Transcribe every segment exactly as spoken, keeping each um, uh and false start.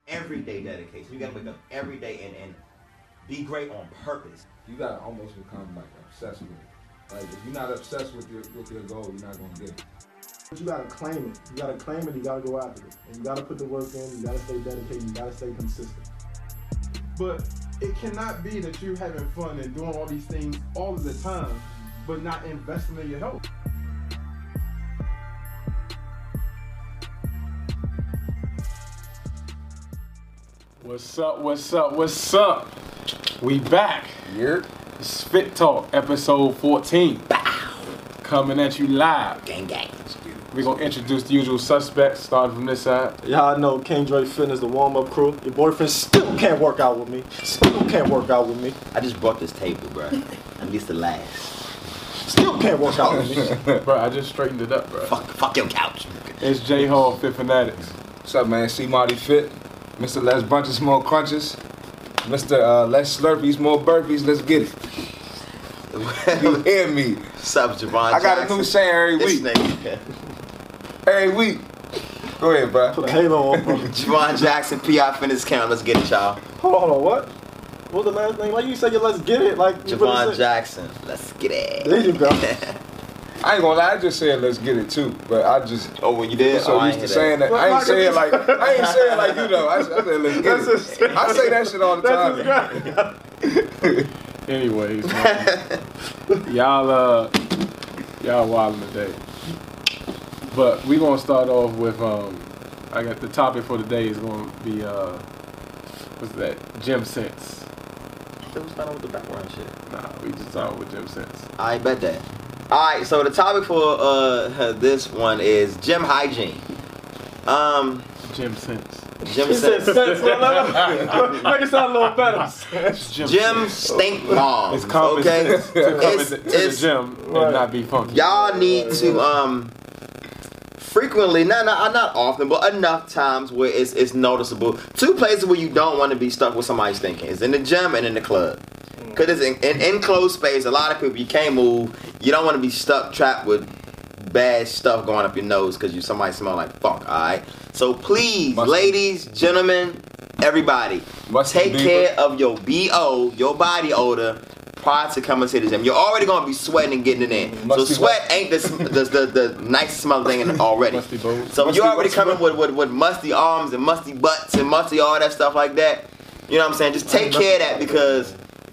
everyday dedication. You gotta wake up every day and, and be great on purpose. You gotta almost become like obsessed with it. Like if you're not obsessed with your with your goal, you're not gonna get it. But you gotta claim it. You gotta claim it. You gotta go after it, and you gotta put the work in. You gotta stay dedicated. You gotta stay consistent. But it cannot be that you're having fun and doing all these things all of the time, but not investing in your health. What's up, what's up, what's up? We back. Yep. It's Fit Talk, episode fourteen. Bow. Coming at you live. Gang gang. We're going to introduce the usual suspects, starting from this side. Y'all know King Dre Fitness, the warm-up crew. Your boyfriend still can't work out with me. Still can't work out with me. I just brought this table, bro. At least the last. Still can't work out with me. Bro, I just straightened it up, bro. Fuck, fuck your couch. It's J Hall, Fit Fanatics. What's up, man? C Marty Fit. Mister Less Bunches, More Crunches. Mister Uh, Less Slurpees, More Burpees. Let's get it. You hear me? What's up, Javon I got Jackson? a new saying every This week. nigga. Every week. Go ahead, bro. Put a halo on, bro. Javon Jackson, P I Fitness Camp. Let's get it, y'all. Hold on, hold on, what? What was the last name? Why you say you let's get it? Like you really Javon said- Jackson. Let's get it. There you go. I ain't gonna lie, I just said let's get it too, but I just Oh, well, you did? so Oh, I used ain't to hear saying that. I ain't saying like I ain't saying like you know. I, I said let's get That's it. I say that shit all the time. Anyways, man. y'all, uh, y'all wildin' today. But we going to start off with, um, I got the topic for today is going to be, uh, what's that? Gym Sense. What's going on with the background shit? Nah, we just started with Gym Sense. I bet that. Alright, so the topic for uh this one is gym hygiene. Um, Gym Sense. gym He said sense. sense. Make it sound a little better. Gym, Gym stink bombs. It's common Okay, sense to come It's- into, to the it's- gym right. and not be funky. y'all need to um frequently, not not not often, but enough times where it's it's noticeable. Two places where you don't want to be stuck with somebody stinking is in the gym and in the club. Cause it's in, in enclosed space. A lot of people you can't move. You don't want to be stuck trapped with bad stuff going up your nose because you somebody smell like fuck. All right. So please, Must- ladies, gentlemen, everybody, Must take be care of your B O, your body odor, prior to coming to the gym. You're already gonna be sweating and getting it in. Musty so sweat ain't the the, the the nicest smelling thing already. Musty bones. So Musty- you're already musty coming butt. with, with with musty arms and musty butts and musty all that stuff like that. You know what I'm saying? Just take care of that because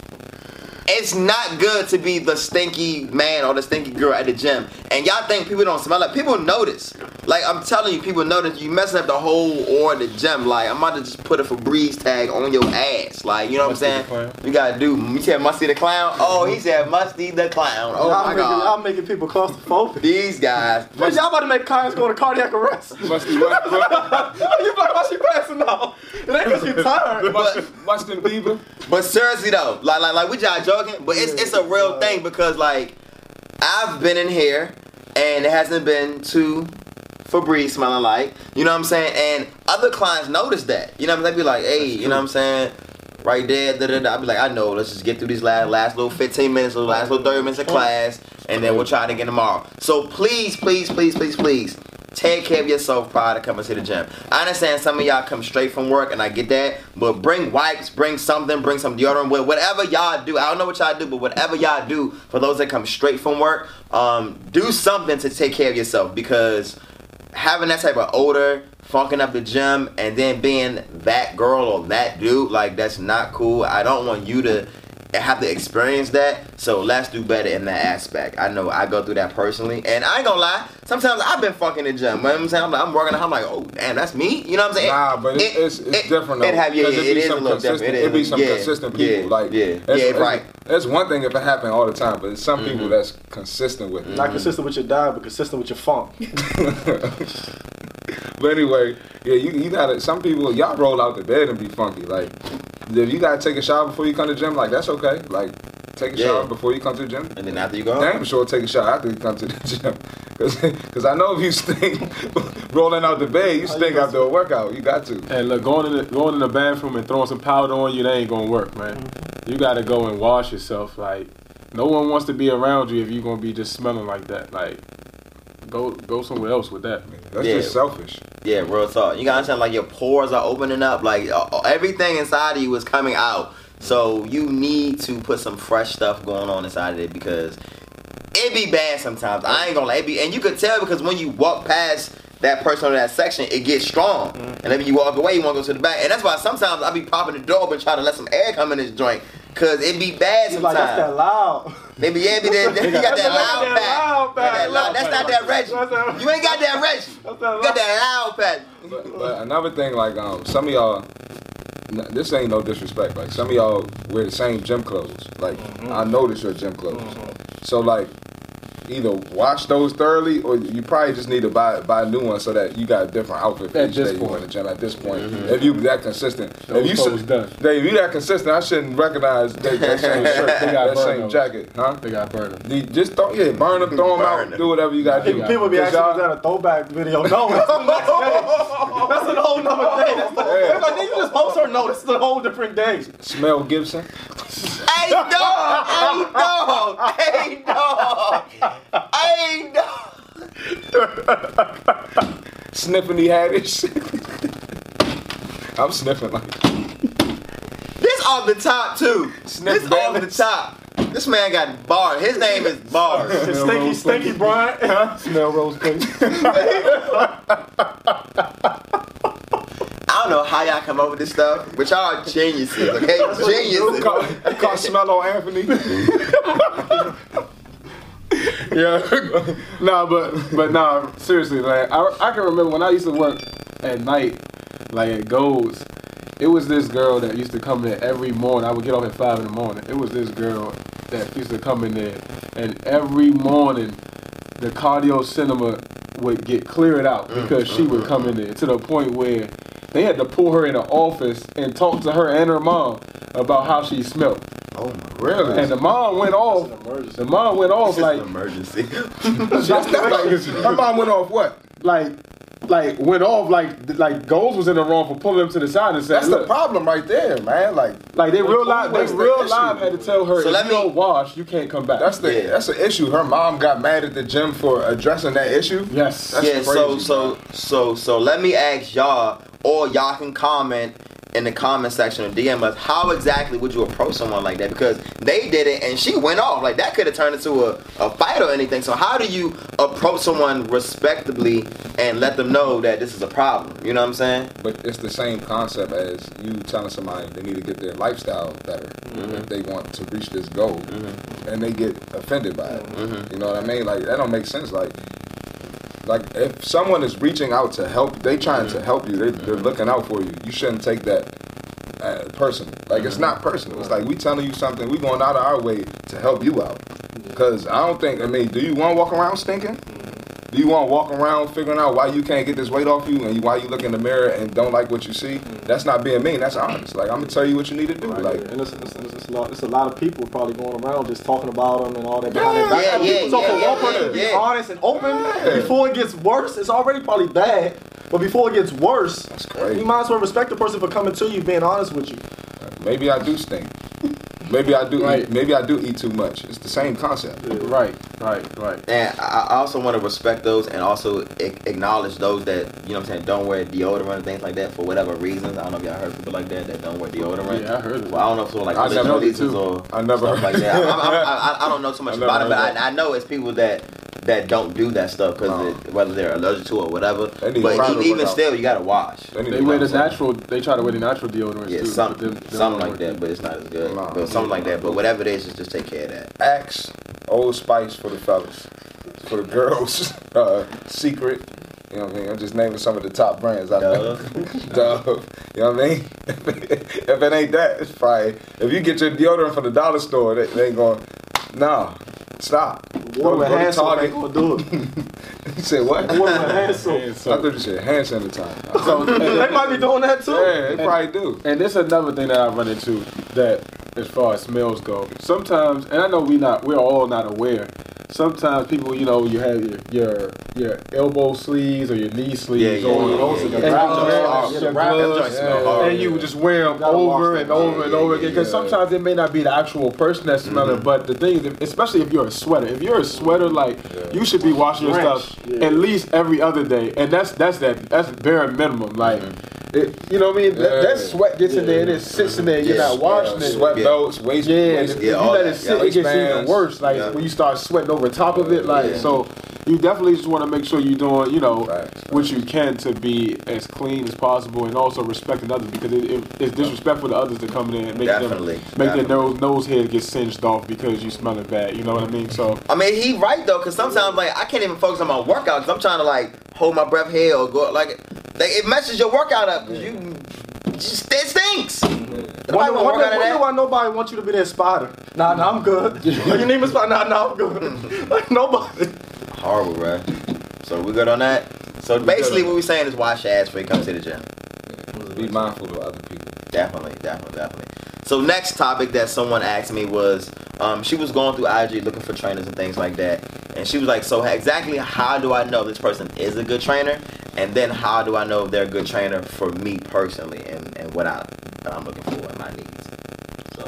it's not good to be the stinky man or the stinky girl at the gym. And y'all think people don't smell like people notice. Like I'm telling you, people notice you messing up the whole or the gym. Like I'm about to just put a Febreze tag on your ass. Like, you know what I'm Musty the saying? Clown. You gotta do you said Musty the Clown? Oh, he said Musty the Clown. Oh y'all, my making, y'all god. making people claustrophobic. These guys. Man, y'all about to make clients go to cardiac arrest. Musty what? You like, why she passing out? It ain't because you tired. Musty Musty Bieber. But seriously though, like like like we just joking, but it's it's a real thing because like I've been in here and it hasn't been too Febreze smelling like, you know what I'm saying? And other clients notice that. You know what I'm saying? They be like, hey, you know what I'm saying? Right there, da da da. I'll be like, I know, let's just get through these last last little fifteen minutes, or last little thirty minutes of class, and then we'll try it again tomorrow. So please, please, please, please, please. Take care of yourself prior to coming to the gym. I understand some of y'all come straight from work, and I get that. But bring wipes, bring something, bring some deodorant. Whatever y'all do, I don't know what y'all do, but whatever y'all do for those that come straight from work, um, do something to take care of yourself because having that type of odor, funking up the gym, and then being that girl or that dude, like that's not cool. I don't want you to have to experience that, so let's do better in that aspect. I know I go through that personally, and I ain't gonna lie, sometimes I've been fucking the gym. You know what I'm saying? I'm, like, I'm working out, I'm like, oh damn, that's me. You know what I'm saying? Nah, but it, it's it's it, different though. It have, yeah, 'Cause yeah, be it is a some little consistent- different. It It be is, some yeah, consistent people. yeah, like yeah, that's, yeah, that's, right. That's one thing if it happen all the time, but it's some Mm-hmm. people that's consistent with it. Not consistent with your diet, but consistent with your funk. But anyway, yeah, you you gotta. Some people y'all roll out the bed and be funky. Like if you gotta take a shower before you come to the gym, like that's okay. Like take a Yeah. shower before you come to the gym. And then after you go, Damn sure take a shower after you come to the gym. Cause, Cause I know if you stink rolling out the bed, you stink after a workout. You got to. And look, going in the going in the bathroom and throwing some powder on you, that ain't gonna work, man. You gotta go and wash yourself. Like, no one wants to be around you if you're gonna be just smelling like that. Like, go go somewhere else with that. That's Yeah. just selfish. Yeah, real talk. You gotta understand, like, your pores are opening up. Like, uh, everything inside of you is coming out. So you need to put some fresh stuff going on inside of it because it be bad sometimes. I ain't gonna lie. It be, and you could tell because when you walk past that person in that section, it gets strong. Mm-hmm. And then when you walk away, you want to go to the back. And that's why sometimes I be popping the door open trying to let some air come in this joint. Cause it be bad sometimes. Like, that's that loud. Maybe yeah, be that, you got that loud pack. That loud, that's not that Reggie. You ain't got that Reggie. You got that loud pack. But, but another thing, like um, some of y'all, this ain't no disrespect. Like some of y'all wear the same gym clothes. Like mm-hmm. I notice your gym clothes. Mm-hmm. So like, either wash those thoroughly, or you probably just need to buy buy a new one so that you got a different outfit for at each this day point. you in the gym. At this point, Mm-hmm. if you that consistent, Those if you clothes su- done. Dave, if you that consistent, I shouldn't recognize that, that same shirt, They got that same burned jacket, huh? They got burned. You just throw, yeah, burn them, throw them Burn out, them. do whatever you got to do. People, people be asking, is that a throwback video? No, that's the next day. That's an whole nother day. That's the, Yeah. It's like, did you just post her? No, this is a whole different day. Smell Gibson. Hey dog! Hey dog! Hey dog! Hey dog! Sniffing the Haddish. I'm sniffing like This off the top too. Sniff This off the balance. top. This man got bars. His name is Bars. It's stinky, stinky Brian. Huh? smell rose paint. I don't know how y'all come up with this stuff, but y'all are geniuses, okay? Geniuses. You call, you call Smello Anthony. Yeah, nah, but but nah, seriously, like I, I can remember when I used to work at night, like at Gold's, it was this girl that used to come in every morning. I would get off at five in the morning. It was this girl that used to come in there, and every morning, the cardio cinema would get cleared out because she would come in there to the point where they had to pull her in the office and talk to her and her mom about how she smelled. Oh my Really? And the mom went off. The mom went off It's like an emergency. Just that, like, her mom went off what? like like went off like like Goals was in the wrong for pulling them to the side and saying, That's the look, problem right there, man. Like, like they real live, they That's the real issue. live had to tell her So if let you me- don't wash, you can't come back. that's the Yeah. that's the issue. Her mom got mad at the gym for addressing that issue. yes. That's yeah, so crazy, so so so let me ask y'all, or y'all can comment in the comment section or D M us, how exactly would you approach someone like that? Because they did it and she went off. Like that could have turned into a, a fight or anything. So how do you approach someone respectably and let them know that this is a problem? You know what I'm saying? But it's the same concept as you telling somebody they need to get their lifestyle better Mm-hmm. if they want to reach this goal, Mm-hmm. and they get offended by it. Mhm. You know what I mean? Like that don't make sense. Like, like if someone is reaching out to help, they trying to help you. They, they're looking out for you. You shouldn't take that uh, personal. Like it's not personal. It's like we telling you something. We going out of our way to help you out. Because I don't think. I mean, do you want to walk around stinking? Do you want to walk around figuring out why you can't get this weight off you and why you look in the mirror and don't like what you see? That's not being mean. That's honest. Like I'm gonna tell you what you need to do. Right, Like and it's, it's, it's, it's, a lot, it's a lot of people probably going around just talking about them and all that behind their back. Yeah, yeah, so yeah, for yeah, one person to be yeah. honest and open before it gets worse, it's already probably bad. But before it gets worse, That's crazy. you might as well respect the person for coming to you, being honest with you. maybe I do stink. Maybe I do. Right. Eat, maybe I do eat too much. It's the same concept. Right, right, right. And I I also want to respect those and also a- acknowledge those that, you know what I'm saying, don't wear deodorant and things like that for whatever reasons. I don't know if y'all heard people like that that don't wear deodorant. Yeah, I heard of Well, I don't know if it's like I religious never- reasons or I never stuff like heard- that. I, I, I, I don't know too much I never about it, but heard I, I know it's people that that don't do that stuff because No. whether they're allergic to it or whatever. They need But private even, even workout. still, you gotta wash. They, need They to wear the find something. natural. They try to wear the natural deodorants Yeah, too. some, but them- them something don't like work. that, but it's not as good. Nah. But something like that. But whatever it is, just, just take care of that. Axe, Old Spice for the fellas. For the girls, uh, Secret. You know what I mean? I'm just naming some of the top brands I know. Dove. You know what I mean? If it ain't that, it's probably. If you get your deodorant from the dollar store, they, they ain't going, nah, stop. Water with go to hand soap ain't Target. gonna do it. You said what? Water with hand soap. And I so- thought you said hand sanitizer. so- They might be doing that too. Yeah, they probably do. And this is another thing that I run into that, as far as smells go, sometimes, and I know we not, we're all not aware. sometimes people, you know, you have your your, your elbow sleeves or your knee sleeves Yeah, yeah, on, yeah, those yeah, are yeah. the Yeah, wraps, them man, joints your smell gloves, hard. Them joints smell hard. and you just wear them gotta wash over them. and over Yeah, and yeah, over yeah, again. Because yeah. sometimes it may not be the actual person that's smelling, but the thing is, if- especially if you're a sweater, if you're a sweater, like you should be washing your Drench, stuff yeah. at least every other day, and that's that's that that's bare minimum. Like, it, you know what I mean? That, that Yeah. sweat gets in there and it sits in there. You're Yeah. not washing Yeah, it. sweat Yeah. belts, waist, Yeah, and waist, if yeah, you all let that, it sit, yeah. it gets even Waistbands. worse. Like Yeah. when you start sweating over top of it, like Yeah. so. You definitely just want to make sure you're doing, you know, Facts, what you can to be as clean as possible, and also respecting others, because it, it, it's disrespectful to others to come in and make Definitely, them make definitely. their nose nose hair get singed off because you smelling bad. You know what I mean? So I mean, he right though, cause sometimes like I can't even focus on my workout, cause I'm trying to like hold my breath here or go like, like it messes your workout up, cause you just it stinks. Nobody Wonder, wanna work wonder, out of wonder that. why nobody wants you to be their spotter. Nah, nah, I'm good. Oh, you need me spot? Nah, nah, I'm good. Like nobody. Horrible, bro. So we good on that. So basically, what we're saying is wash your ass before you come to the gym. Be mindful of other people. Definitely, definitely, definitely. So next topic that someone asked me was, um, she was going through I G looking for trainers and things like that, and she was like, so exactly how do I know this person is a good trainer, and then how do I know if they're a good trainer for me personally, and, and what I, I'm looking for and my needs. So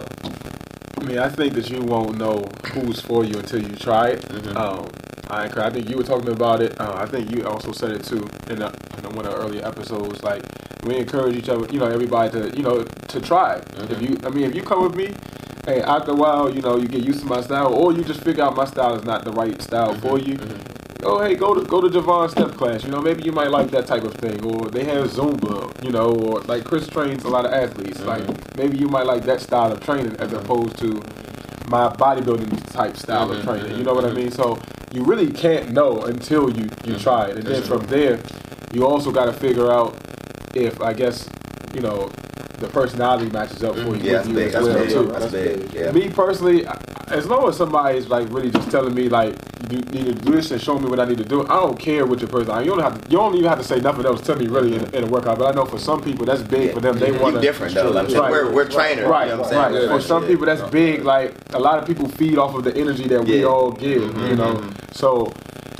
I mean, I think that you won't know who's for you until you try it. Mhm. Um, I, I think you were talking about it. Uh, I think you also said it too in, a, in one of the earlier episodes. Like, we encourage each other, you know, everybody to, you know, to try. Mhm. If you, I mean, if you come with me, hey, after a while, you know, you get used to my style, or you just figure out my style is not the right style for you. Oh, hey, go to go to Javon's step class. You know, maybe you might like that type of thing. Or they have Zumba. You know, or like Chris trains a lot of athletes. Like maybe you might like that style of training as opposed to my bodybuilding type style of training. You know what I mean? So you really can't know until you you try it, and then from there, you also got to figure out if I guess you know the personality matches up for you. yeah, that's with you big. as That's well big. too. That's big. Yeah. Me personally, I- as long as somebody's like really just telling me like you need to do this and showing me what I need to do, I don't care what your person. You don't have to. You don't even have to say nothing else to me really in, in a workout. But I know for some people that's big for them. They You want to. different though. Like, Right. we're we're trainers. Right, You know what I'm right. saying? For some people, that's big. Like a lot of people feed off of the energy that we Yeah. all give. You know, so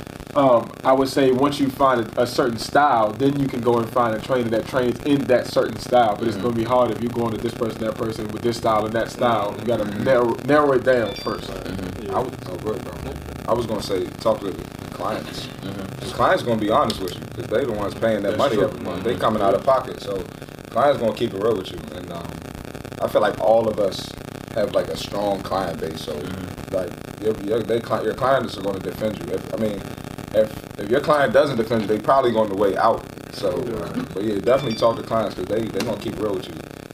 um, I would say once you find a, a certain style, then you can go and find a trainer that trains in that certain style. But it's going to be hard if you're going to this person, that person with this style and that style. You got to narrow narrow it down first. I was, oh, good, bro. I was gonna say talk to the clients. The clients gonna be honest with you because they the ones paying that That's money true. every month. They coming out of pocket, so clients gonna keep it real with you. And um, I feel like all of us have like a strong client base. So like your your, they, cli- your clients are gonna defend you. If I mean, if if your client doesn't defend you, they probably going the way out. So, uh, but yeah, definitely talk to clients because they they gonna keep it real with you.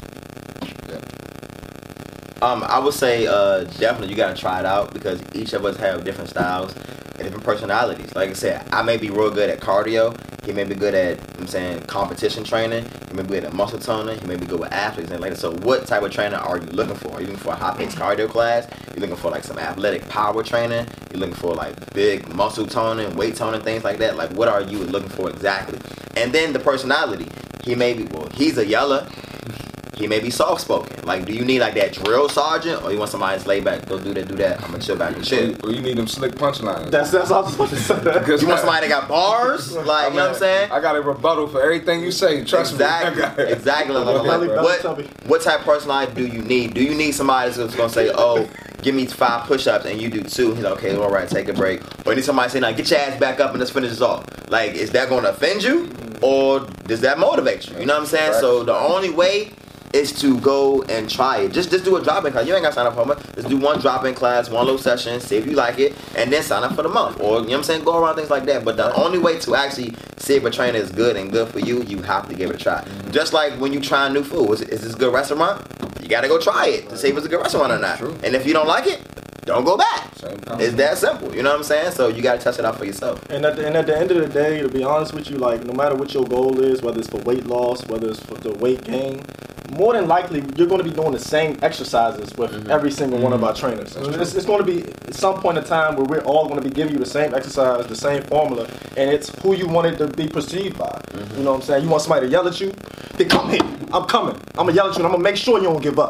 Um, I would say uh, definitely you gotta try it out because each of us have different styles and different personalities. Like I said, I may be real good at cardio. He may be good at, I'm saying, competition training. He may be good at muscle toning. He may be good with athletes and later. So, what type of trainer are you looking for? Are you looking for a high-paced cardio class? You're looking for like some athletic power training? You're looking for like big muscle toning, weight toning, things like that? Like, what are you looking for exactly? And then the personality. He may be, well, he's a yeller. He may be soft spoken. Like, do you need like that drill sergeant, or you want somebody that's laid back? Go do that, do that. I'm gonna chill back and Or chill. you, or you need them slick punchlines. That's that's all I was supposed to say. Because You want somebody that got bars? Like, you know what I'm saying? I got a rebuttal for everything you say. Trust Exactly, me. I got it. exactly. Like, I'm Belly- like, belly what, chubby. what type of personality do you need? Do you need somebody that's gonna say, "Oh, give me five push-ups," and you do two? He's like, "Okay, all right, take a break." Or you need somebody saying, "Like, get your ass back up and let's finish this off." Like, is that gonna offend you, or does that motivate you? You know what I'm saying? So the only way is to go and try it. Just just do a drop-in class. You ain't gotta sign up for it. Just do one drop-in class, one little session, see if you like it, and then sign up for the month. Or, you know what I'm saying, go around things like that. But the only way to actually see if a trainer is good and good for you, you have to give it a try. Just like when you try new food. Is, is this a good restaurant? You gotta go try it to see if it's a good restaurant or not. True. And if you don't like it, don't go back. Same It's that simple. You know what I'm saying? So you gotta test it out for yourself. And at the and at the end of the day, to be honest with you, like no matter what your goal is, whether it's for weight loss, whether it's for the weight gain, more than likely you're going to be doing the same exercises with every single one of our trainers. I mean, it's, it's going to be at some point in time where we're all going to be giving you the same exercise, the same formula, and it's who you want it to be perceived by. You know what I'm saying? You want somebody to yell at you? Then come here. I'm coming. I'm gonna yell at you, and I'm gonna make sure you don't give up.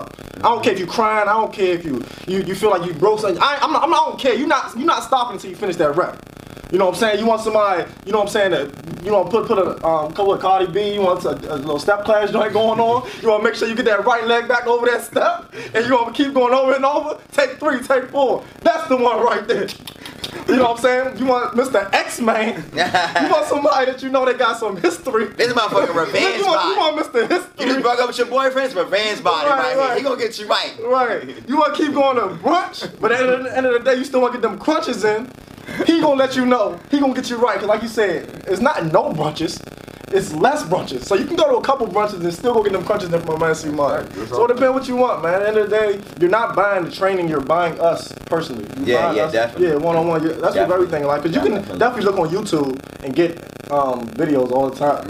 don't care if you crying. I don't care if you you, you feel like you broke something. I, I'm not, I'm not, I don't care. You're not you're not stopping until you finish that rep. You know what I'm saying? You want somebody, you know what I'm saying, that, you know, put put a um, couple of Cardi B, you want a, a little step class joint going on, you want to make sure you get that right leg back over that step, and you want to keep going over and over, take three, take four. That's the one right there. You know what I'm saying? You want Mister X-Man. You want somebody that you know they got some history. This is motherfucking revenge you want, body. you want Mister History. You just broke up with your boyfriend's revenge body Right, right, right. here. He gonna get you right. Right. You want to keep going to brunch, but at the end of the day, you still want to get them crunches in. He gonna let you know. He gonna get you right. Cause like you said, it's not no brunches. It's less brunches. So you can go to a couple brunches and still go get them crunches in from a man see mine. So it depends what you want, man. At the end of the day, you're not buying the training. You're buying us personally. You Yeah, buying yeah, us, definitely. Yeah, one on one. That's with Definitely. everything. Like, cause you can Definitely. definitely look on YouTube and get um, videos all the time.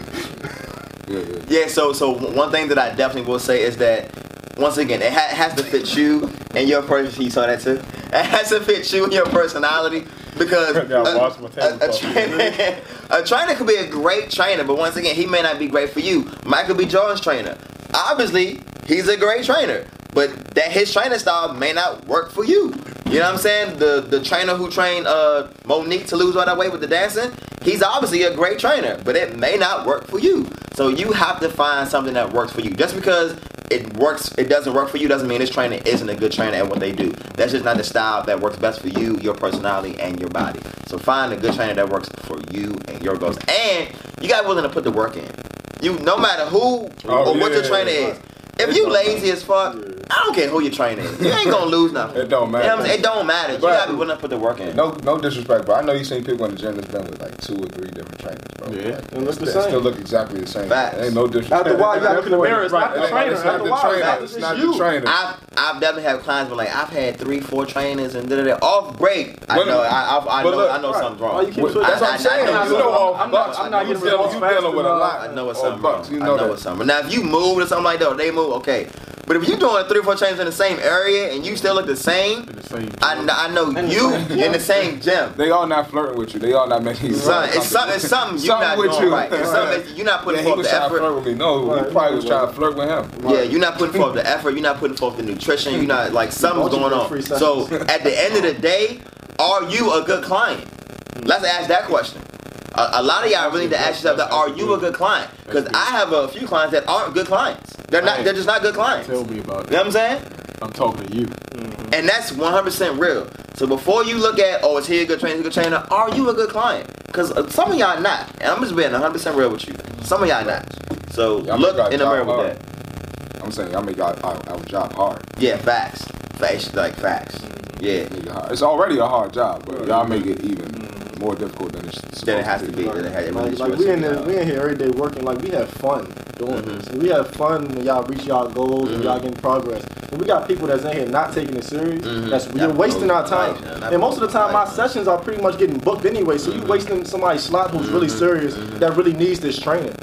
Yeah, yeah, yeah. Yeah, so so one thing that I definitely will say is that once again, it ha- has to fit you and your person. You saw that too. It has to fit you and your personality because I gotta a, wash my a, a, tablecloth. trainer, a trainer could be a great trainer, but once again, he may not be great for you. Michael B. Jordan's trainer, obviously, he's a great trainer, but that his training style may not work for you. You know what I'm saying? The the trainer who trained uh, Monique to lose all that weight with the dancing, he's obviously a great trainer, but it may not work for you. So you have to find something that works for you. Just because it works, it doesn't work for you doesn't mean this trainer isn't a good trainer at what they do. That's just not the style that works best for you, your personality, and your body. So find a good trainer that works for you and your goals. And you got to be willing to put the work in. You, no matter who Oh, or what your yeah, trainer yeah. is. If you lazy as fuck, I don't care who your trainer is. You ain't gonna lose nothing. It don't matter. You know what I'm saying? It don't matter. You But- gotta be willing to put the work in. No, no disrespect, but I know you seen people in the gym that's been with like two or three different trainers, bro. Yeah. Like, And look the they same. still look exactly the same. Facts. Ain't no disrespect. After a while, you gotta look in the mirror. It's not the Right, trainer. It's not After the a while, trainer. it's It's just not you. the trainer. I've I've definitely had clients where like I've had three, four trainers and da da da off break. I But- know I I, I but know look, I know right. something wrong. Why you keep Well, switching? that's what I'm I- I- saying. I know You know, something. off I'm not- bucks, I'm not you getting dealing- results you dealing with a fast lot. I know it's Off something bucks, wrong. you know I know that. it's something. Now if you move or something like that, or they move, okay. But if you're doing three or four trainers in the same area and you still look the same, In the same I, kn- I know In the you same in the same gym. They all not flirting with you. They all not making you. Son, it's something, it's something you're not with doing you. right. It's something that you're not Yeah, putting he forth was the trying to effort. flirt with me. No, Right, he probably was right. trying to flirt with him. Yeah, you're not putting forth the effort. You're not putting forth the nutrition. You're not like something's Don't you going get on. free So sessions? at the end of the day, are you a good client? Let's ask that question. A, a lot of y'all really need to ask yourself that: are you a good client? Because I have a few clients that aren't good clients. They're not. They're just not good clients. You Tell me about know it. what I'm saying? I'm talking to you. And that's one hundred percent real. So before you look at, oh, is he a good trainer, is he a good trainer, are you a good client? Because some of y'all not. And I'm just being one hundred percent real with you. Some of y'all not. So Y'all look make our in the job mirror with hard. that. I'm saying y'all make our, our, our job hard. Yeah, facts. Facts, like facts. Yeah. Make it hard. It's already a hard job, but y'all make it even more difficult than it's supposed Then it has to be. Then it has it really Like, like supposed we to in be, there, uh, we in here every day working. Like we have fun doing Mhm. this. We have fun when y'all reach y'all goals and Mhm. y'all getting progress. And we got people that's in here not taking it serious. Mhm. That's you're That wasting blows our my time. life, man. That And most of the blows my time, my life, man. sessions are pretty much getting booked anyway. So you Mhm. wasting somebody's slot who's really Mhm. serious Mhm. that really needs this training.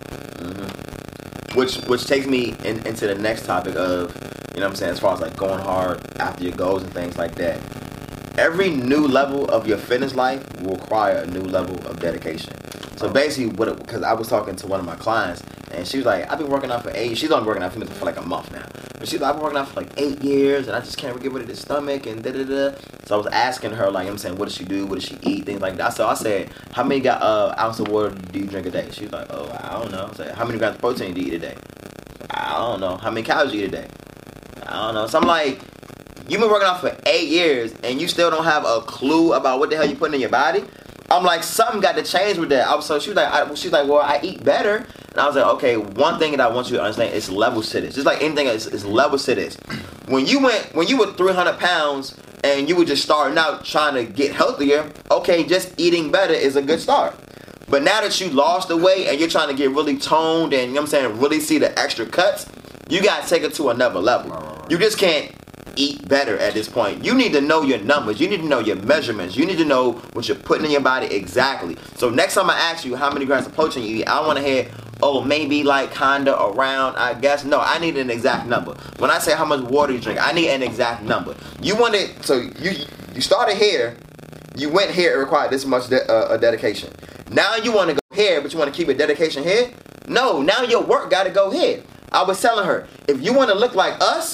Which which takes me in, into the next topic of, you know what I'm saying, as far as like going hard after your goals and things like that. Every new level of your fitness life will require a new level of dedication. So basically, what because I was talking to one of my clients, and she was like, I've been working out for eight She's only working out for, for like a month now. But she's like, I've been working out for like eight years, and I just can't get rid of the stomach, and da da da. So I was asking her, like, I'm saying, what does she do? What does she eat? Things like that. So I said, how many got, uh, ounce of water do you drink a day? She was like, oh, I don't know. I said, how many grams of protein do you eat a day? I don't know. How many calories do you eat a day? I don't know. So I'm like, you've been working out for eight years and you still don't have a clue about what the hell you putting in your body? I'm like, something got to change with that. I was so she was like, I, she's like, well, I eat better. And I was like, okay, one thing that I want you to understand is levels to this. Just like anything else, is levels to this. When you went, when you were three hundred pounds and you were just starting out trying to get healthier, okay, just eating better is a good start. But now that you lost the weight and you're trying to get really toned and, you know what I'm saying, really see the extra cuts, you got to take it to another level. You just can't eat better at this point. You need to know your numbers. You need to know your measurements. You need to know what you're putting in your body exactly. So next time I ask you how many grams of protein you eat, I want to hear, oh, maybe like kinda around, I guess. No, I need an exact number. When I say how much water you drink, I need an exact number. You want it, so you you started here, you went here, it required this much de- uh, a dedication. Now you want to go here, but you want to keep a dedication here? No, now your work got to go here. I was telling her, if you want to look like us,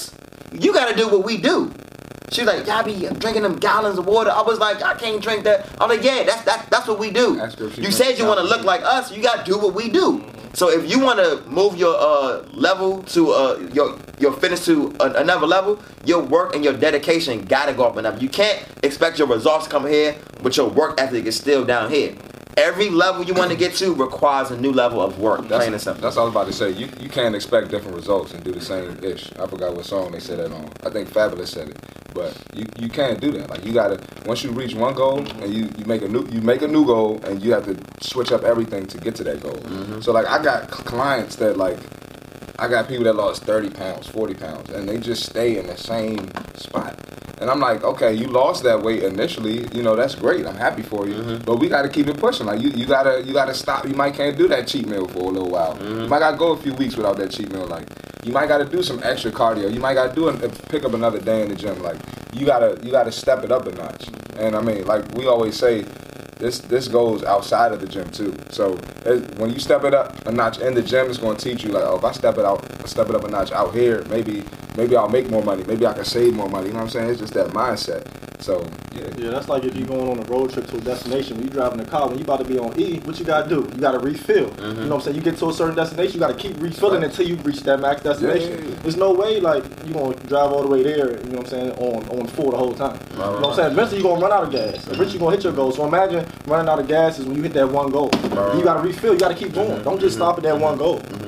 you gotta do what we do. She was like, y'all be drinking them gallons of water. I was like, I can't drink that. I'm like, yeah, that's that, that's what we do. You said you want to look like us. You gotta do what we do. So if you want to move your uh, level to uh, your your fitness to a, another level, your work and your dedication gotta go up another. You can't expect your results to come here, but your work ethic is still down here. Every level you want to get to requires a new level of work. That's, plain and simple. That's all I was about to say. You you can't expect different results and do the same ish. I forgot what song they said that on. I think Fabulous said it. But you, you can't do that. Like you gotta once you reach one goal and you, you make a new you make a new goal and you have to switch up everything to get to that goal. Mm-hmm. So like I got clients that like I got people that lost thirty pounds, forty pounds, and they just stay in the same spot. And I'm like, okay, you lost that weight initially, you know, that's great. I'm happy for you. Mm-hmm. But we gotta keep it pushing. Like you, you gotta you gotta stop. You might can't do that cheat meal for a little while. Mm-hmm. You might gotta go a few weeks without that cheat meal. Like you might gotta do some extra cardio. You might gotta do a, pick up another day in the gym. Like you gotta you gotta step it up a notch. And I mean, like we always say, This this goes outside of the gym too. So it, when you step it up a notch in the gym, it's going to teach you like, oh, if I step it out, step it up a notch out here, maybe maybe I'll make more money, maybe I can save more money. You know what I'm saying? It's just that mindset. So yeah, yeah, that's like if you're going on a road trip to a destination. When you driving a car, when you about to be on E, what you gotta do? You gotta refill. Mm-hmm. You know what I'm saying? You get to a certain destination, you gotta keep refilling right. until you reach that max destination. Yeah, yeah, yeah. There's no way like you gonna drive all the way there. You know what I'm saying? On on full the whole time. Right, you know what I'm saying? Eventually you're gonna run out of gas. Mm-hmm. Eventually you're gonna hit your goal. So imagine running out of gas is when you hit that one goal. Right. You gotta refill. You gotta keep going. Mm-hmm. Don't just stop at that one goal. Mm-hmm.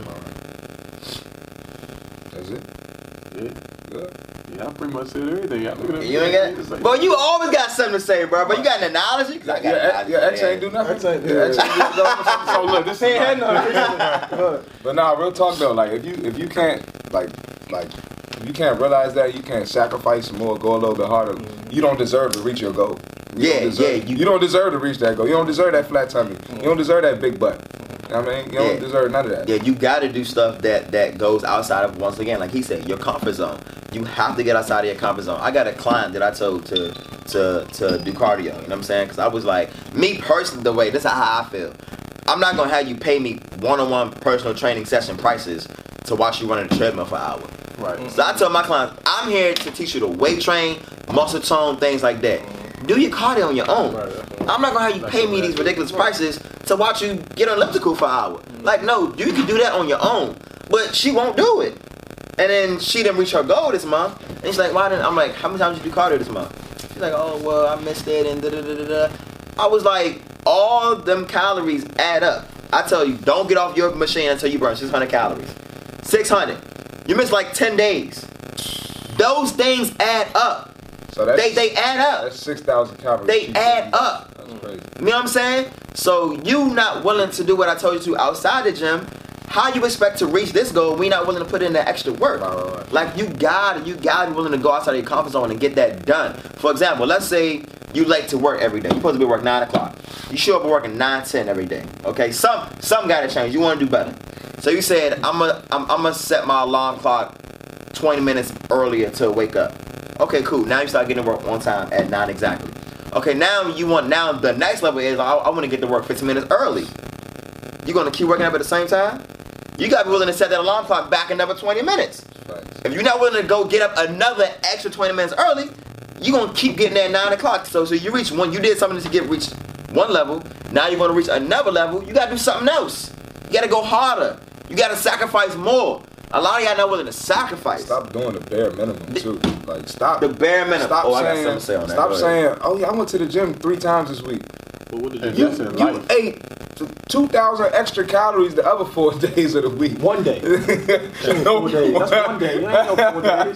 That's it. Yeah. Good. Yeah, I pretty much said everything. Y'all look at you ain't got, bro, you always got something to say, bro. But you got an analogy? Cause I got yeah, yeah, X ain't do nothing. X ain't do nothing. So look, this ain't had nothing. But nah, real talk though. Like if you if you can't like like if you can't realize that, you can't sacrifice more, go a little bit harder. You don't deserve to reach your goal. You yeah, deserve, yeah. You, you don't deserve to reach that goal. You don't deserve that flat tummy. You don't deserve that big butt. You know what I mean? You don't yeah. deserve none of that. Yeah, you got to do stuff that, that goes outside of, once again, like he said, your comfort zone. You have to get outside of your comfort zone. I got a client that I told to to to do cardio. You know what I'm saying? Because I was like, me personally, the way, this is how I feel. I'm not going to have you pay me one-on-one personal training session prices to watch you run on the treadmill for an hour. Right. So I tell my clients, I'm here to teach you to weight train, muscle tone, things like that. Do your cardio on your own. I'm not gonna have you pay me these ridiculous prices to watch you get on elliptical for an hour. Like, no, you can do that on your own. But she won't do it. And then she didn't reach her goal this month. And she's like, why didn't I'm like, how many times did you do cardio this month? She's like, oh well, I missed it and da da da da da. I was like, all them calories add up. I tell you, don't get off your machine until you burn six hundred calories. six hundred. You miss like ten days. Those things add up. So that's, they they add up. That's six thousand calories. They add up. That's crazy. You know what I'm saying? So you not willing to do what I told you to outside the gym. How you expect to reach this goal? We not willing to put in that extra work. Right, right, right. Like you gotta, you gotta be willing to go outside of your comfort zone and get that done. For example, let's say you late to work every day. You're supposed to be working nine o'clock. You show up at work at nine ten every day. Okay, some some gotta change. You want to do better. So you said I'm gonna I'm, I'm gonna set my alarm clock twenty minutes earlier to wake up. Okay, cool. Now you start getting to work on time at nine exactly. Okay, now you want now the next level is I, I want to get to work fifteen minutes early. You gonna keep working up at the same time? You gotta be willing to set that alarm clock back another twenty minutes. Right. If you're not willing to go get up another extra twenty minutes early, you're gonna keep getting there at nine o'clock. So so you reach one, you did something to get reach one level. Now you're gonna reach another level. You gotta do something else. You gotta go harder. You gotta sacrifice more. A lot of y'all not willing to sacrifice. Stop doing the bare minimum too. Like stop. The bare minimum. Stop oh, saying. I got something to say on that. Stop saying. Oh yeah, I went to the gym three times this week. But what did you You, do? you ate two thousand extra calories the other four days of the week. One day. no, four days. That's one day. You ain't no four days.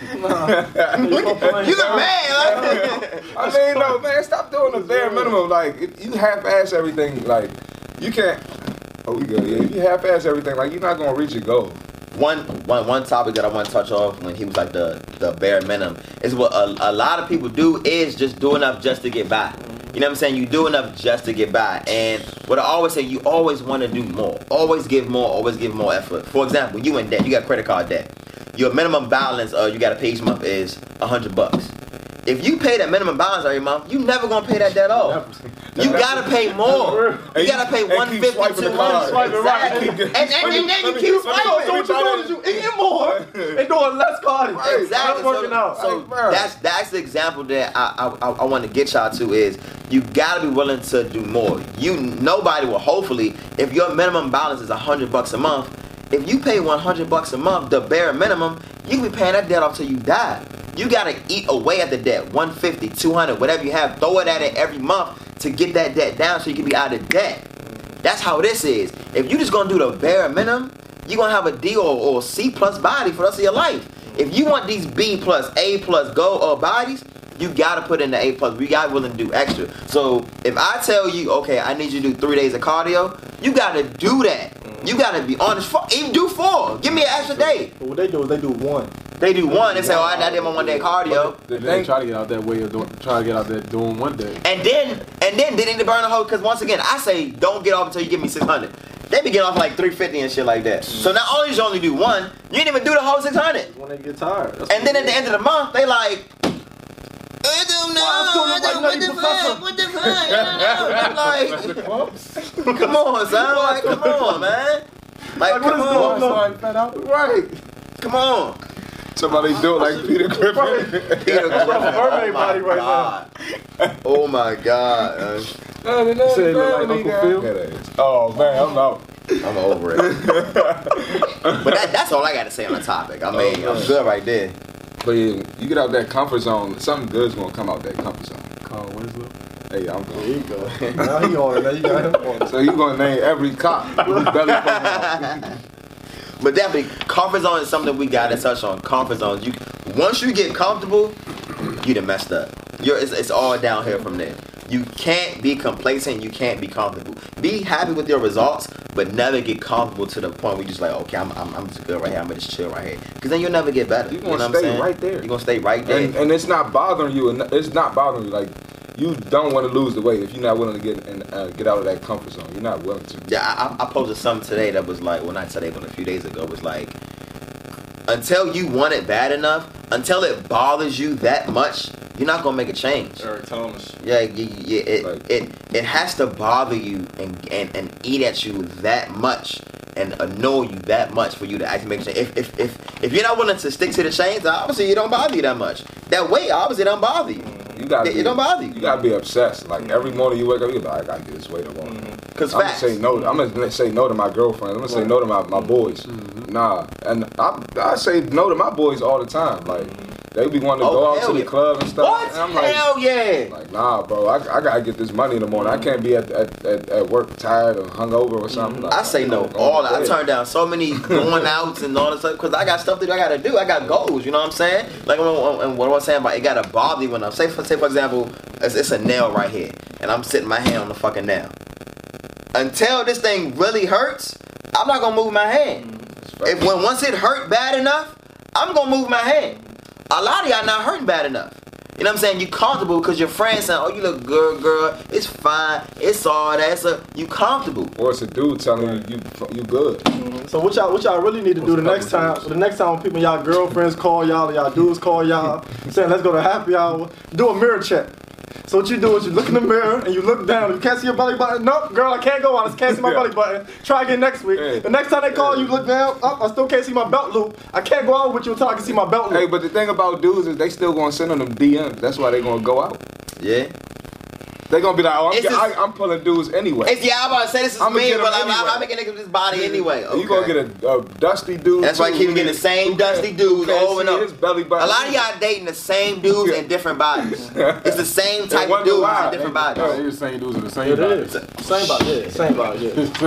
Nah. You the man. Like. I mean, no, man. Stop doing the bare minimum. Like, if you half-ass everything, like, you can't. Oh, we good. Yeah, if you half-ass everything, like, you're not gonna reach your goal. One, one, one topic that I want to touch off when he was like the, the bare minimum is what a, a lot of people do is just do enough just to get by. You know what I'm saying? You do enough just to get by. And what I always say, you always want to do more. Always give more, always give more effort. For example, you in debt. You got credit card debt. Your minimum balance uh, you got to pay each month is one hundred bucks. If you pay that minimum balance every month, you never going to pay that debt off. You got to pay more. You got to pay one fifty, two hundred. Exactly. And then you keep swiping. So what you doing is you eating more They doing less cardio. Right, exactly. Not working so, out. So Like, bro. that's that's the example that I I, I want to get y'all to is you gotta be willing to do more. You nobody will hopefully if your minimum balance is a hundred bucks a month, if you pay one hundred bucks a month, the bare minimum, you can be paying that debt off till you die. You gotta eat away at the debt, one fifty, two hundred, whatever you have, throw it at it every month to get that debt down so you can be out of debt. That's how this is. If you just gonna do the bare minimum, you're gonna have a D or, or C plus body for the rest of your life. If you want these B plus, A plus, go or bodies, you gotta put in the A plus. We got willing to do extra. So if I tell you, okay, I need you to do three days of cardio, you gotta do that. You gotta be honest. For, even do four. Give me an extra day. But what they do is they do one. They do one and say, oh, I I did my one day cardio. The And then they thing, try to get out that way of doing, try to get out there doing one day. And then, and then they need to burn a hole. Because once again, I say, don't get off until you give me six hundred. They be getting off like three fifty and shit like that. So not only did you only do one, you didn't even do the whole six hundred. When they get tired. That's And then at the end of the month, they like, I Well, don't know, I'm I doing don't, it what like the professor. fuck, what the fuck, I don't know. I'm like, come on, son, like, come on, man. Like, Like, what come is on, going on? right? come on. Somebody do it like Peter Griffin. Peter That's Griffin. mermaid Oh body my right God. Oh my God. uh, Say it look like Uncle Phil. Yeah, that is. Oh man, I'm out. I'm over it. But that, that's all I got to say on the topic. I mean, I'm good right there. But yeah, you get out that comfort zone, something good's gonna come out that comfort zone. Carl Winslow. Hey, I'm There going. you go. Now he on it. Now you got him on it. So you gonna name every cop who belly button out. But definitely, comfort zone is something we got to touch on. Comfort zones. You once you get comfortable, you done messed up. You're, it's, it's all downhill from there. You can't be complacent. You can't be comfortable. Be happy with your results, but never get comfortable to the point where you're just like, okay, I'm, I'm, I'm just good right here. I'm gonna just chill right here. Because then you'll never get better. You're You gonna know what I'm stay saying? right there. You're gonna stay right there. And, and it's not bothering you, and it's not bothering you. Like you don't want to lose the weight if you're not willing to get and uh, get out of that comfort zone. You're not willing to. Yeah, I, I posted something today that was like, well, not today, but a few days ago, was like, until you want it bad enough, until it bothers you that much, you're not gonna make a change. Eric Thomas. Yeah, you, you, it, Right. it it has to bother you and, and, and eat at you that much and annoy you that much for you to actually make a change. If if if, if you're not willing to stick to the change, obviously it don't bother you that much. That weight obviously don't bother you. You gotta. It, be, it don't bother you. You gotta be obsessed. Like every morning you wake up, you're like, I gotta get this weight up on. Cause I'm gonna facts. say no. I'm gonna say no to my girlfriend. I'm gonna say no to my, my boys. Nah, and I I say no to my boys all the time. Like they be wanting to Oh, go out hell to the yeah. club and stuff. What? And I'm like, Hell yeah. like nah, bro. I, I gotta get this money in the morning. I can't be at at, at, at work tired or hungover or something. Like, I say no. I'm All going I to turn bed. down so many going outs and all this stuff because I got stuff that I gotta do. I got goals. You know what I'm saying? Like and what I'm saying about it gotta bother you when I'm say for say for example, it's, it's a nail right here, and I'm sitting my hand on the fucking nail. Until this thing really hurts, I'm not gonna move my hand. If when once it hurt bad enough, I'm gonna move my hand. A lot of y'all not hurting bad enough. You know what I'm saying? You comfortable because your friends saying, "Oh, you look good, girl. It's fine. It's all that." So you comfortable. Or it's a dude telling you you, you good. So what y'all what y'all really need to do the next time? The next time when people y'all girlfriends call y'all or y'all dudes call y'all saying let's go to happy hour, do a mirror check. So what you do is you look in the mirror and you look down. You can't see your belly button. Nope, girl, I can't go out. I can't see my Yeah. belly button. Try again next week. Hey. The next time they call you, look down. Oh, I still can't see my belt loop. I can't go out with you until I can see my belt loop. Hey, but the thing about dudes is they still gonna send them them D Ms. That's why they gonna go out. Yeah. They gonna be like, oh, I'm, It's get, just- I, I'm pulling dudes anyway. It's, yeah, I'm about to say this is I'ma me, get 'em but I'm, anyway. I'm, I'm making niggas with this body anyway. Okay. You gonna get a, a dusty dude. That's why I too, keep who getting the can't- same who dusty can't- dudes who can't over and see over. his belly button. A lot of y'all dating the same dudes in different bodies. It's the same type of wonder dudes why. in different They- bodies. They're the same dudes in the same It body. is. Same body, yeah. Same body,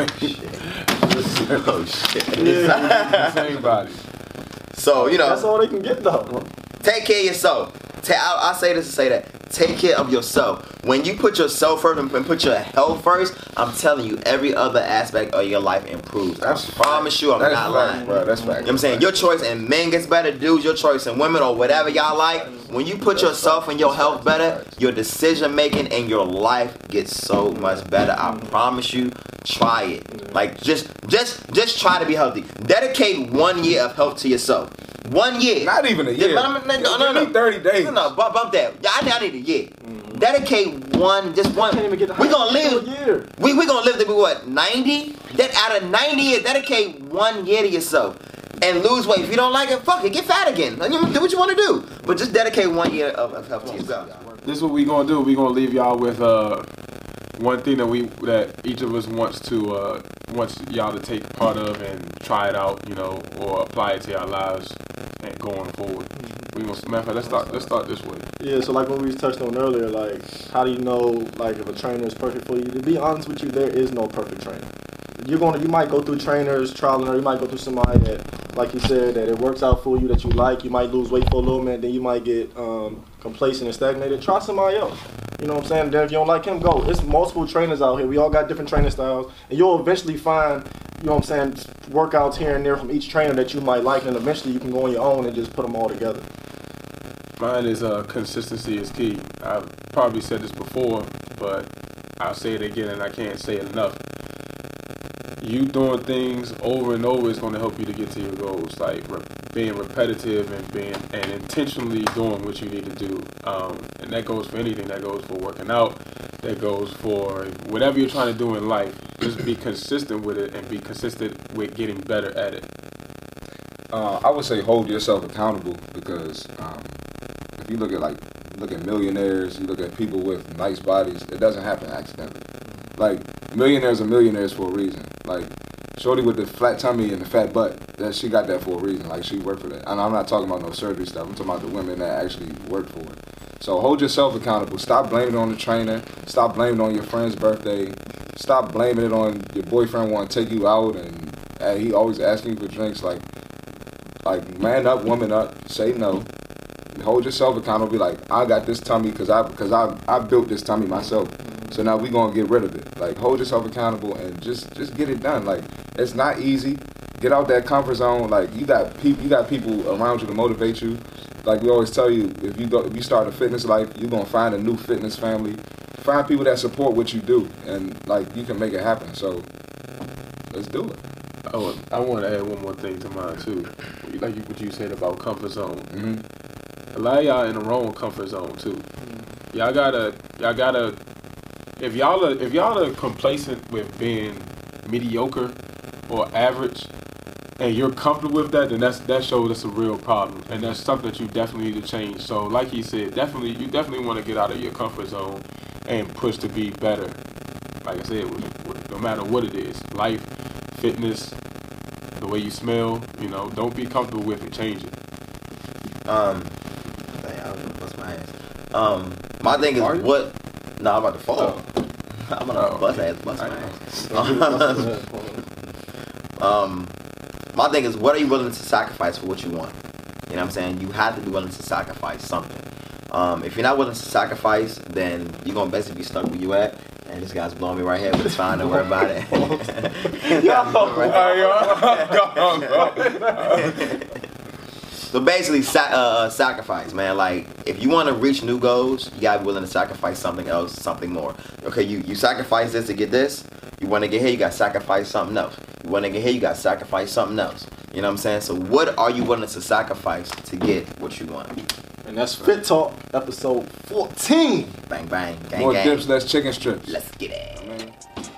yeah. Oh shit. The same body. So you That's know, all they can get though. take care of yourself. Ta- I, I say this to say that. Take care of yourself. When you put yourself first and put your health first, I'm telling you, every other aspect of your life improves. I That's promise you, I'm That's not fact, lying. bro. That's fact. You know what I'm saying? Your choice and men gets better, dudes, your choice and women or whatever y'all like. When you put yourself and your health better, your decision making and your life gets so much better. I promise you, try it. Like just just just try to be healthy. Dedicate one year of health to yourself. One year. Not even a year. Yeah, but I'm- no, no, no. Give me thirty days. No, no, bump, bump that. Yeah, I need, I need a year. Dedicate one, just one. Can't even get the We gonna high school live. year. We we gonna live to be what ninety? That out of ninety years, dedicate one year to yourself, and and lose weight. If you don't like it, fuck it, get fat again. And you do what you want to do. But just dedicate one year of, of health to yourself. This is what we gonna do. We gonna leave y'all with uh one thing that we that each of us wants to uh wants y'all to take part of and try it out, you know, or apply it to our lives and going forward. We gonna matter of fact, let's start let's start this way. Yeah, so like what we touched on earlier, like how do you know like if a trainer is perfect for you? To be honest with you, there is no perfect trainer. You're gonna you might go through trainers, trial and error. You might go through somebody that, like you said, that it works out for you, that you like. You might lose weight for a little minute, then you might get um, complacent and stagnated. Try somebody else. You know what I'm saying? Then if you don't like him, go. It's multiple trainers out here. We all got different training styles, and you'll eventually find, you know what I'm saying, workouts here and there from each trainer that you might like, and eventually you can go on your own and just put them all together. Mine is uh, consistency is key. I've probably said this before, but I'll say it again, and I can't say it enough. You doing things over and over is going to help you to get to your goals. Like re- being repetitive and being and intentionally doing what you need to do. Um, and that goes for anything. That goes for working out. That goes for whatever you're trying to do in life. Just be consistent with it and be consistent with getting better at it. Uh, I would say hold yourself accountable because um, if you look at like look at millionaires, you look at people with nice bodies, it doesn't happen accidentally. Like millionaires are millionaires for a reason. Like shorty with the flat tummy and the fat butt, that she got that for a reason. Like she worked for that. And I'm not talking about no surgery stuff. I'm talking about the women that actually worked for it. So hold yourself accountable. Stop blaming it on the trainer. Stop blaming it on your friend's birthday. Stop blaming it on your boyfriend want to take you out and, and he always asking you for drinks. Like, like man up, woman up. Say no. Hold yourself accountable. Be like, I got this tummy because I because I I built this tummy myself. So now we gonna get rid of it. Like hold yourself accountable and just just get it done. Like it's not easy. Get out that comfort zone. Like you got people you got people around you to motivate you. Like we always tell you, if you go if you start a fitness life, you're gonna find a new fitness family. Find people that support what you do, and like you can make it happen. So let's do it. I want, I want to add one more thing to mine too. Like you, what you said about comfort zone. Mm-hmm. A lot of y'all in the wrong comfort zone too. Y'all gotta, y'all gotta. If y'all are, if y'all are complacent with being mediocre or average, and you're comfortable with that, then that's that shows that's a real problem, and that's something that you definitely need to change. So, like he said, definitely you definitely want to get out of your comfort zone and push to be better. Like I said, with, with, no matter what it is, life, fitness, the way you smell, you know, don't be comfortable with it. Change it. Um, dang, I was gonna bust my ass. Um, my thing is Are you? what? No, I'm about to fall. I'm gonna Oh, bust okay. ass, bust I my know. ass. um, my thing is, what are you willing to sacrifice for what you want? You know what I'm saying? You have to be willing to sacrifice something. Um, if you're not willing to sacrifice, then you're gonna basically be stuck where you at. And this guy's blowing me right here, but it's fine. Don't worry about it. So basically, sa- uh, sacrifice, man. Like, if you want to reach new goals, you gotta be willing to sacrifice something else, something more. Okay, you, you sacrifice this to get this. You want to get here, you gotta sacrifice something else. You want to get here, you gotta sacrifice something else. You know what I'm saying? So what are you willing to sacrifice to get what you want? And that's Fit Talk, episode fourteen. Bang, bang, gang, More gang. dips, less chicken strips. Let's get it. I mean,